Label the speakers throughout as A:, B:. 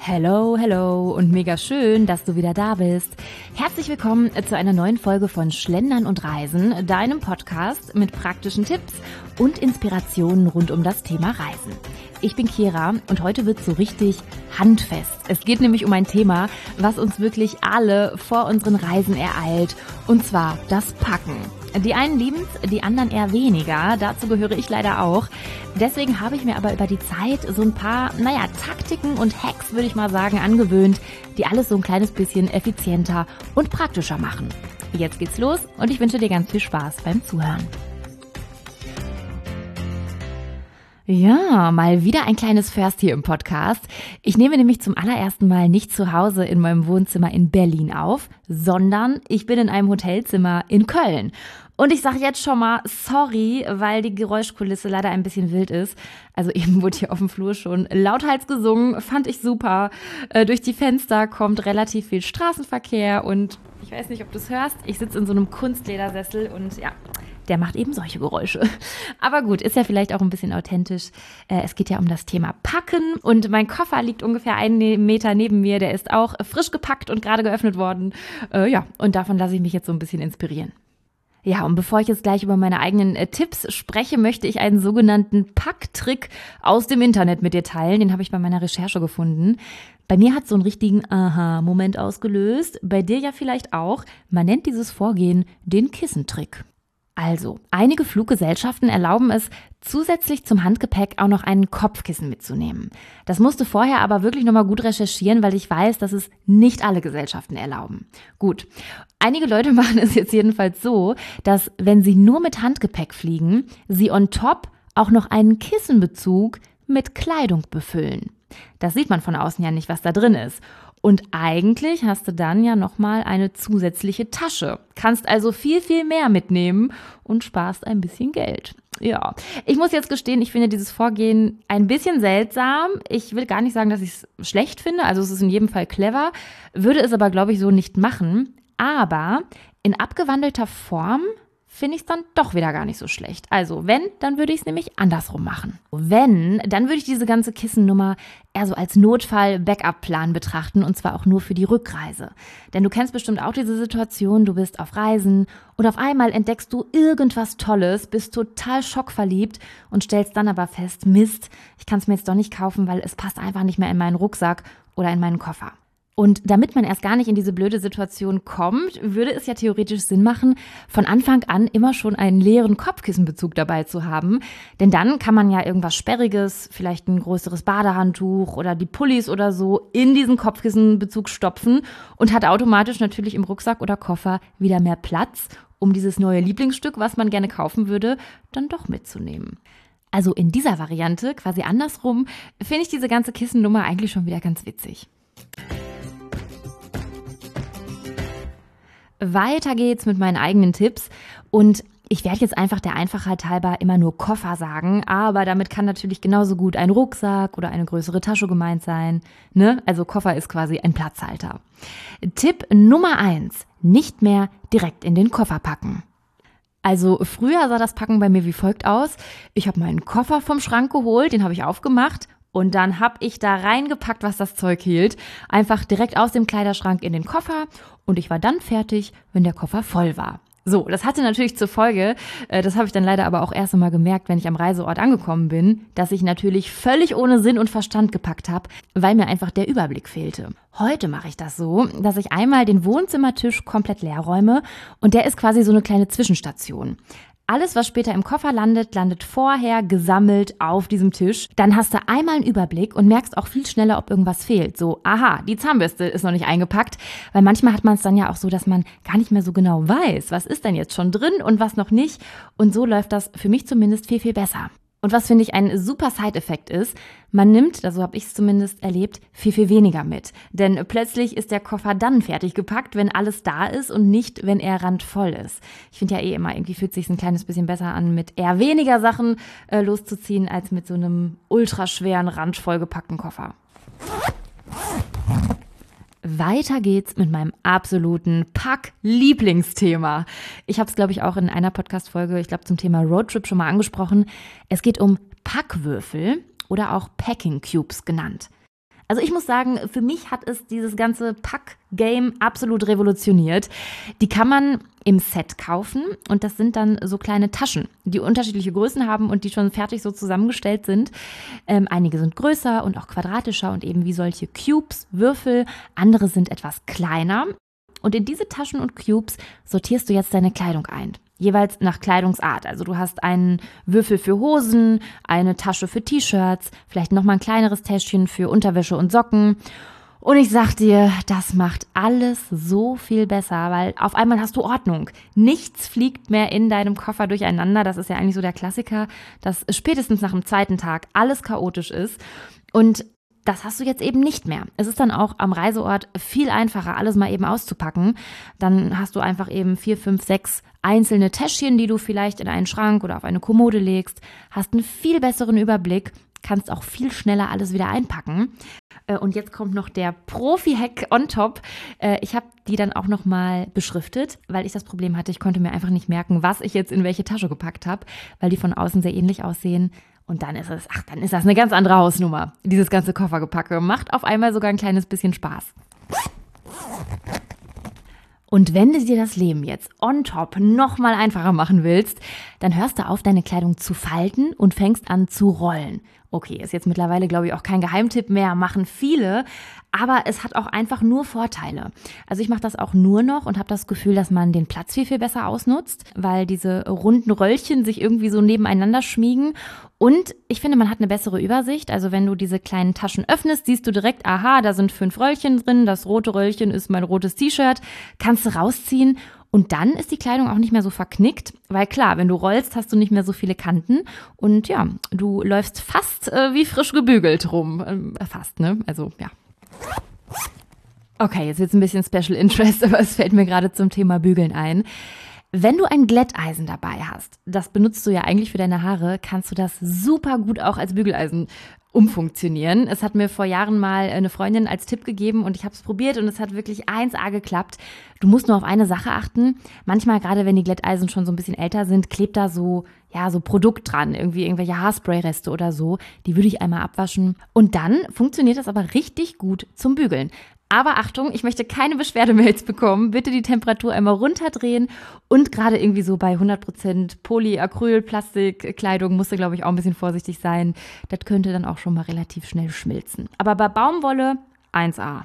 A: Hello, hello und mega schön, dass du wieder da bist. Herzlich willkommen zu einer neuen Folge von Schlendern und Reisen, deinem Podcast mit praktischen Tipps und Inspirationen rund um das Thema Reisen. Ich bin Kira und heute wird so richtig handfest. Es geht nämlich um ein Thema, was uns wirklich alle vor unseren Reisen ereilt, und zwar das Packen. Die einen lieben es, die anderen eher weniger. Dazu gehöre ich leider auch. Deswegen habe ich mir aber über die Zeit so ein paar, Taktiken und Hacks, würde ich mal sagen, angewöhnt, die alles so ein kleines bisschen effizienter und praktischer machen. Jetzt geht's los und ich wünsche dir ganz viel Spaß beim Zuhören. Ja, mal wieder ein kleines First hier im Podcast. Ich nehme nämlich zum allerersten Mal nicht zu Hause in meinem Wohnzimmer in Berlin auf, sondern ich bin in einem Hotelzimmer in Köln. Und ich sage jetzt schon mal sorry, weil die Geräuschkulisse leider ein bisschen wild ist. Also eben wurde hier auf dem Flur schon lauthals gesungen, fand ich super. Durch die Fenster kommt relativ viel Straßenverkehr und ich weiß nicht, ob du es hörst, ich sitze in so einem Kunstledersessel und ja, der macht eben solche Geräusche. Aber gut, ist ja vielleicht auch ein bisschen authentisch. Es geht ja um das Thema Packen und mein Koffer liegt ungefähr 1 Meter neben mir. Der ist auch frisch gepackt und gerade geöffnet worden. Und davon lasse ich mich jetzt so ein bisschen inspirieren. Ja, und bevor ich jetzt gleich über meine eigenen Tipps spreche, möchte ich einen sogenannten Packtrick aus dem Internet mit dir teilen. Den habe ich bei meiner Recherche gefunden. Bei mir hat so einen richtigen Aha-Moment ausgelöst. Bei dir ja vielleicht auch. Man nennt dieses Vorgehen den Kissentrick. Also, einige Fluggesellschaften erlauben es, zusätzlich zum Handgepäck auch noch einen Kopfkissen mitzunehmen. Das musste vorher aber wirklich nochmal gut recherchieren, weil ich weiß, dass es nicht alle Gesellschaften erlauben. Gut, einige Leute machen es jetzt jedenfalls so, dass wenn sie nur mit Handgepäck fliegen, sie on top auch noch einen Kissenbezug mit Kleidung befüllen. Das sieht man von außen ja nicht, was da drin ist. Und eigentlich hast du dann ja nochmal eine zusätzliche Tasche. Kannst also viel, viel mehr mitnehmen und sparst ein bisschen Geld. Ja, ich muss jetzt gestehen, ich finde dieses Vorgehen ein bisschen seltsam. Ich will gar nicht sagen, dass ich es schlecht finde. Also es ist in jedem Fall clever, würde es aber, glaube ich, so nicht machen. Aber in abgewandelter Form finde ich es dann doch wieder gar nicht so schlecht. Also wenn, dann würde ich es nämlich andersrum machen. Wenn, dann würde ich diese ganze Kissennummer eher so als Notfall-Backup-Plan betrachten und zwar auch nur für die Rückreise. Denn du kennst bestimmt auch diese Situation, du bist auf Reisen und auf einmal entdeckst du irgendwas Tolles, bist total schockverliebt und stellst dann aber fest, Mist, ich kann es mir jetzt doch nicht kaufen, weil es passt einfach nicht mehr in meinen Rucksack oder in meinen Koffer. Und damit man erst gar nicht in diese blöde Situation kommt, würde es ja theoretisch Sinn machen, von Anfang an immer schon einen leeren Kopfkissenbezug dabei zu haben. Denn dann kann man ja irgendwas Sperriges, vielleicht ein größeres Badehandtuch oder die Pullis oder so, in diesen Kopfkissenbezug stopfen und hat automatisch natürlich im Rucksack oder Koffer wieder mehr Platz, um dieses neue Lieblingsstück, was man gerne kaufen würde, dann doch mitzunehmen. Also in dieser Variante, quasi andersrum, finde ich diese ganze Kissennummer eigentlich schon wieder ganz witzig. Weiter geht's mit meinen eigenen Tipps und ich werde jetzt einfach der Einfachheit halber immer nur Koffer sagen, aber damit kann natürlich genauso gut ein Rucksack oder eine größere Tasche gemeint sein, ne? Also Koffer ist quasi ein Platzhalter. Tipp Nummer 1, nicht mehr direkt in den Koffer packen. Also früher sah das Packen bei mir wie folgt aus. Ich habe meinen Koffer vom Schrank geholt, den habe ich aufgemacht. Und dann habe ich da reingepackt, was das Zeug hielt. Einfach direkt aus dem Kleiderschrank in den Koffer. Und ich war dann fertig, wenn der Koffer voll war. So, das hatte natürlich zur Folge, das habe ich dann leider aber auch erst einmal gemerkt, wenn ich am Reiseort angekommen bin, dass ich natürlich völlig ohne Sinn und Verstand gepackt habe, weil mir einfach der Überblick fehlte. Heute mache ich das so, dass ich einmal den Wohnzimmertisch komplett leer räume und der ist quasi so eine kleine Zwischenstation. Alles, was später im Koffer landet, landet vorher gesammelt auf diesem Tisch. Dann hast du einmal einen Überblick und merkst auch viel schneller, ob irgendwas fehlt. So, aha, die Zahnbürste ist noch nicht eingepackt. Weil manchmal hat man es dann ja auch so, dass man gar nicht mehr so genau weiß, was ist denn jetzt schon drin und was noch nicht. Und so läuft das für mich zumindest viel, viel besser. Und was, finde ich, ein super Side-Effekt ist, man nimmt, so habe ich es zumindest erlebt, viel, viel weniger mit. Denn plötzlich ist der Koffer dann fertig gepackt, wenn alles da ist und nicht, wenn er randvoll ist. Ich finde ja immer, irgendwie fühlt es sich ein kleines bisschen besser an, mit eher weniger Sachen loszuziehen, als mit so einem ultraschweren, randvoll gepackten Koffer. Weiter geht's mit meinem absoluten Pack-Lieblingsthema. Ich habe es, glaube ich, auch in einer Podcast-Folge, ich glaube zum Thema Roadtrip schon mal angesprochen. Es geht um Packwürfel oder auch Packing Cubes genannt. Also ich muss sagen, für mich hat es dieses ganze Pack-Game absolut revolutioniert. Die kann man im Set kaufen und das sind dann so kleine Taschen, die unterschiedliche Größen haben und die schon fertig so zusammengestellt sind. Einige sind größer und auch quadratischer und eben wie solche Cubes, Würfel. Andere sind etwas kleiner. Und in diese Taschen und Cubes sortierst du jetzt deine Kleidung ein. Jeweils nach Kleidungsart. Also du hast einen Würfel für Hosen, eine Tasche für T-Shirts, vielleicht nochmal ein kleineres Täschchen für Unterwäsche und Socken. Und ich sag dir, das macht alles so viel besser, weil auf einmal hast du Ordnung. Nichts fliegt mehr in deinem Koffer durcheinander. Das ist ja eigentlich so der Klassiker, dass spätestens nach dem zweiten Tag alles chaotisch ist. Und das hast du jetzt eben nicht mehr. Es ist dann auch am Reiseort viel einfacher, alles mal eben auszupacken. Dann hast du einfach eben 4, 5, 6 einzelne Täschchen, die du vielleicht in einen Schrank oder auf eine Kommode legst, hast einen viel besseren Überblick, kannst auch viel schneller alles wieder einpacken. Und jetzt kommt noch der Profi-Hack on top. Ich habe die dann auch nochmal beschriftet, weil ich das Problem hatte, ich konnte mir einfach nicht merken, was ich jetzt in welche Tasche gepackt habe, weil die von außen sehr ähnlich aussehen. Und dann ist das eine ganz andere Hausnummer. Dieses ganze Koffergepacke macht auf einmal sogar ein kleines bisschen Spaß. Und wenn du dir das Leben jetzt on top nochmal einfacher machen willst, dann hörst du auf, deine Kleidung zu falten und fängst an zu rollen. Okay, ist jetzt mittlerweile, glaube ich, auch kein Geheimtipp mehr, machen viele, aber es hat auch einfach nur Vorteile. Also ich mache das auch nur noch und habe das Gefühl, dass man den Platz viel, viel besser ausnutzt, weil diese runden Röllchen sich irgendwie so nebeneinander schmiegen. Und ich finde, man hat eine bessere Übersicht. Also wenn du diese kleinen Taschen öffnest, siehst du direkt, aha, da sind 5 Röllchen drin, das rote Röllchen ist mein rotes T-Shirt, kannst du rausziehen. Und dann ist die Kleidung auch nicht mehr so verknickt, weil klar, wenn du rollst, hast du nicht mehr so viele Kanten und ja, du läufst fast wie frisch gebügelt rum. Fast, ne? Also, ja. Okay, jetzt wird's ein bisschen Special Interest, aber es fällt mir gerade zum Thema Bügeln ein. Wenn du ein Glätteisen dabei hast, das benutzt du ja eigentlich für deine Haare, kannst du das super gut auch als Bügeleisen umfunktionieren. Es hat mir vor Jahren mal eine Freundin als Tipp gegeben und ich habe es probiert und es hat wirklich 1A geklappt. Du musst nur auf eine Sache achten. Manchmal, gerade wenn die Glätteisen schon so ein bisschen älter sind, klebt da so Produkt dran, irgendwelche Haarsprayreste oder so. Die würde ich einmal abwaschen und dann funktioniert das aber richtig gut zum Bügeln. Aber Achtung, ich möchte keine Beschwerdemails bekommen. Bitte die Temperatur einmal runterdrehen und gerade irgendwie so bei 100% Polyacryl, Plastikkleidung musst du, glaube ich, auch ein bisschen vorsichtig sein. Das könnte dann auch schon mal relativ schnell schmilzen. Aber bei Baumwolle 1A.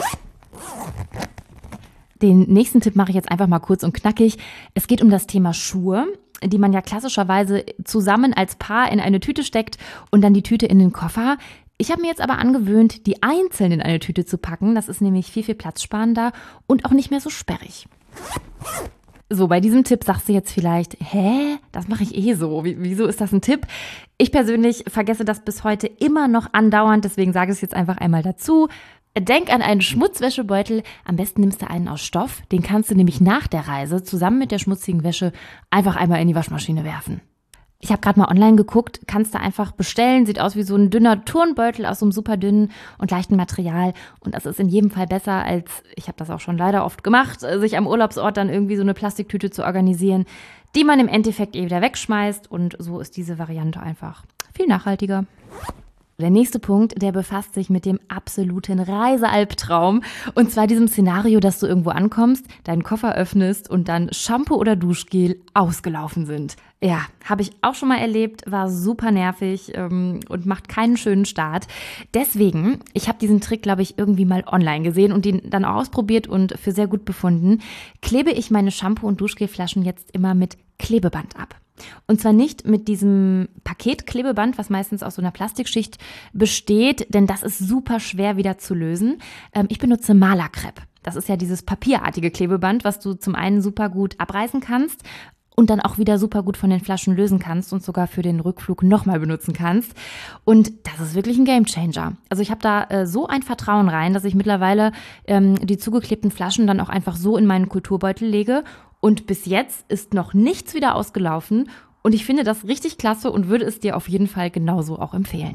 A: Den nächsten Tipp mache ich jetzt einfach mal kurz und knackig. Es geht um das Thema Schuhe, die man ja klassischerweise zusammen als Paar in eine Tüte steckt und dann die Tüte in den Koffer. Ich habe mir jetzt aber angewöhnt, die einzeln in eine Tüte zu packen. Das ist nämlich viel, viel platzsparender und auch nicht mehr so sperrig. So, bei diesem Tipp sagst du jetzt vielleicht, das mache ich eh so. Wieso ist das ein Tipp? Ich persönlich vergesse das bis heute immer noch andauernd, deswegen sage ich es jetzt einfach einmal dazu. Denk an einen Schmutzwäschebeutel. Am besten nimmst du einen aus Stoff. Den kannst du nämlich nach der Reise zusammen mit der schmutzigen Wäsche einfach einmal in die Waschmaschine werfen. Ich habe gerade mal online geguckt, kannst du einfach bestellen. Sieht aus wie so ein dünner Turnbeutel aus so einem super dünnen und leichten Material. Und das ist in jedem Fall besser als, ich habe das auch schon leider oft gemacht, sich am Urlaubsort dann irgendwie so eine Plastiktüte zu organisieren, die man im Endeffekt wieder wegschmeißt. Und so ist diese Variante einfach viel nachhaltiger. Der nächste Punkt, der befasst sich mit dem absoluten Reisealbtraum. Und zwar diesem Szenario, dass du irgendwo ankommst, deinen Koffer öffnest und dann Shampoo oder Duschgel ausgelaufen sind. Ja, habe ich auch schon mal erlebt, war super nervig und macht keinen schönen Start. Deswegen, ich habe diesen Trick, glaube ich, irgendwie mal online gesehen und den dann auch ausprobiert und für sehr gut befunden, klebe ich meine Shampoo- und Duschgelflaschen jetzt immer mit Klebeband ab. Und zwar nicht mit diesem Paketklebeband, was meistens aus so einer Plastikschicht besteht, denn das ist super schwer wieder zu lösen. Ich benutze Malerkrepp. Das ist ja dieses papierartige Klebeband, was du zum einen super gut abreißen kannst und dann auch wieder super gut von den Flaschen lösen kannst und sogar für den Rückflug nochmal benutzen kannst. Und das ist wirklich ein Gamechanger. Also ich habe da so ein Vertrauen rein, dass ich mittlerweile die zugeklebten Flaschen dann auch einfach so in meinen Kulturbeutel lege. Und bis jetzt ist noch nichts wieder ausgelaufen und ich finde das richtig klasse und würde es dir auf jeden Fall genauso auch empfehlen.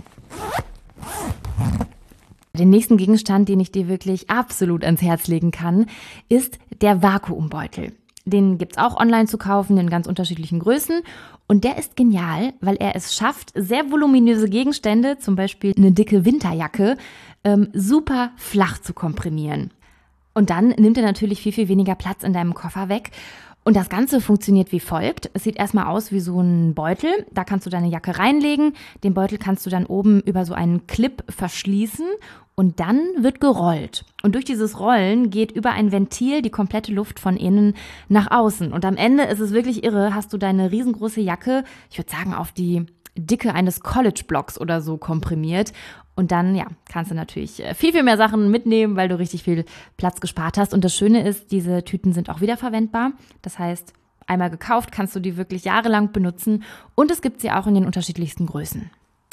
A: Den nächsten Gegenstand, den ich dir wirklich absolut ans Herz legen kann, ist der Vakuumbeutel. Den gibt's auch online zu kaufen in ganz unterschiedlichen Größen. Und der ist genial, weil er es schafft, sehr voluminöse Gegenstände, zum Beispiel eine dicke Winterjacke, super flach zu komprimieren. Und dann nimmt er natürlich viel, viel weniger Platz in deinem Koffer weg. Und das Ganze funktioniert wie folgt. Es sieht erstmal aus wie so ein Beutel. Da kannst du deine Jacke reinlegen. Den Beutel kannst du dann oben über so einen Clip verschließen und dann wird gerollt. Und durch dieses Rollen geht über ein Ventil die komplette Luft von innen nach außen. Und am Ende ist es wirklich irre, hast du deine riesengroße Jacke, ich würde sagen auf die Dicke eines College-Blocks oder so komprimiert. Und dann, kannst du natürlich viel, viel mehr Sachen mitnehmen, weil du richtig viel Platz gespart hast. Und das Schöne ist, diese Tüten sind auch wiederverwendbar. Das heißt, einmal gekauft, kannst du die wirklich jahrelang benutzen. Und es gibt sie auch in den unterschiedlichsten Größen.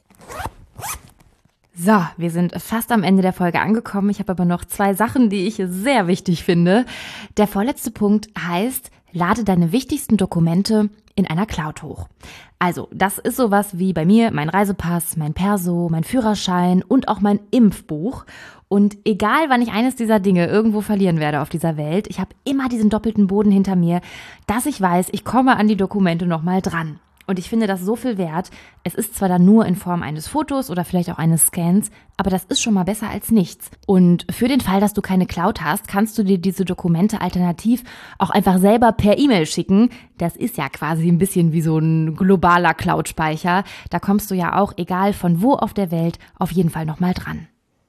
A: So, wir sind fast am Ende der Folge angekommen. Ich habe aber noch 2 Sachen, die ich sehr wichtig finde. Der vorletzte Punkt heißt, lade deine wichtigsten Dokumente in einer Cloud hoch. Also, das ist sowas wie bei mir mein Reisepass, mein Perso, mein Führerschein und auch mein Impfbuch. Und egal, wann ich eines dieser Dinge irgendwo verlieren werde auf dieser Welt, ich habe immer diesen doppelten Boden hinter mir, dass ich weiß, ich komme an die Dokumente nochmal dran. Und ich finde das so viel wert. Es ist zwar dann nur in Form eines Fotos oder vielleicht auch eines Scans, aber das ist schon mal besser als nichts. Und für den Fall, dass du keine Cloud hast, kannst du dir diese Dokumente alternativ auch einfach selber per E-Mail schicken. Das ist ja quasi ein bisschen wie so ein globaler Cloud-Speicher. Da kommst du ja auch, egal von wo auf der Welt, auf jeden Fall nochmal dran.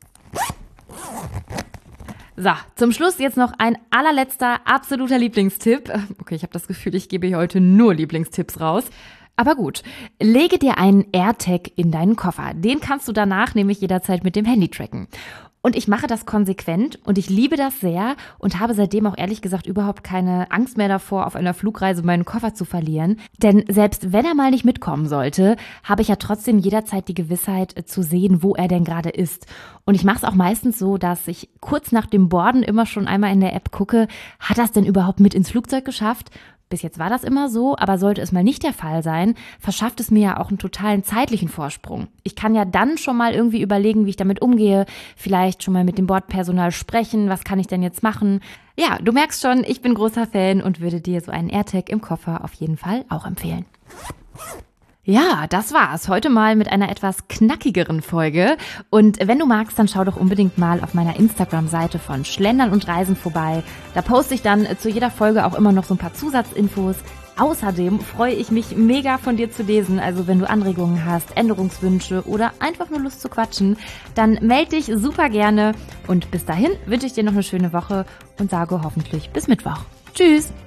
A: So, zum Schluss jetzt noch ein allerletzter, absoluter Lieblingstipp. Okay, ich habe das Gefühl, ich gebe hier heute nur Lieblingstipps raus. Aber gut, lege dir einen AirTag in deinen Koffer. Den kannst du danach nämlich jederzeit mit dem Handy tracken. Und ich mache das konsequent und ich liebe das sehr und habe seitdem auch ehrlich gesagt überhaupt keine Angst mehr davor, auf einer Flugreise meinen Koffer zu verlieren. Denn selbst wenn er mal nicht mitkommen sollte, habe ich ja trotzdem jederzeit die Gewissheit zu sehen, wo er denn gerade ist. Und ich mache es auch meistens so, dass ich kurz nach dem Boarden immer schon einmal in der App gucke, hat das denn überhaupt mit ins Flugzeug geschafft? Bis jetzt war das immer so, aber sollte es mal nicht der Fall sein, verschafft es mir ja auch einen totalen zeitlichen Vorsprung. Ich kann ja dann schon mal irgendwie überlegen, wie ich damit umgehe, vielleicht schon mal mit dem Bordpersonal sprechen, was kann ich denn jetzt machen? Ja, du merkst schon, ich bin großer Fan und würde dir so einen AirTag im Koffer auf jeden Fall auch empfehlen. Ja, das war's. Heute mal mit einer etwas knackigeren Folge. Und wenn du magst, dann schau doch unbedingt mal auf meiner Instagram-Seite von Schlendern und Reisen vorbei. Da poste ich dann zu jeder Folge auch immer noch so ein paar Zusatzinfos. Außerdem freue ich mich mega von dir zu lesen. Also wenn du Anregungen hast, Änderungswünsche oder einfach nur Lust zu quatschen, dann melde dich super gerne. Und bis dahin wünsche ich dir noch eine schöne Woche und sage hoffentlich bis Mittwoch. Tschüss!